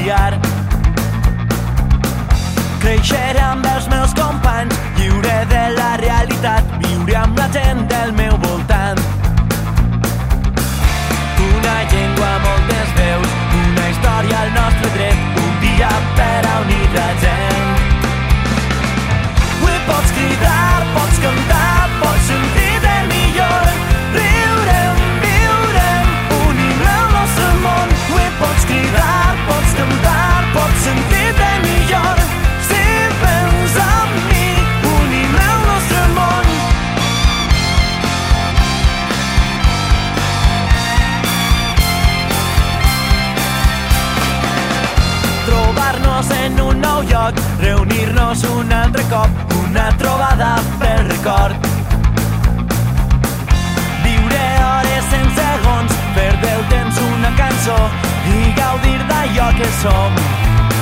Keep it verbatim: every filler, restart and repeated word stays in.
familiar. Creixeré amb els meus companys, lliure de la realitat, viure amb la gent del meu voltant. Una llengua, moltes veus, una història al nostre dret, un dia per a unir la gent. Avui pots cridar, pots cantar, pots sentir-te millor, riurem, viurem, unim el nostre món. Avui pots cridar, pots cantar, pots sentir-te millor, si vens amb mi, unim el nostre món. Trobar-nos en un nou lloc, reunir-nos un altre cop, una trobada pel record. Viure hores en segons, fer del temps una cançó i gaudir d'allò que som.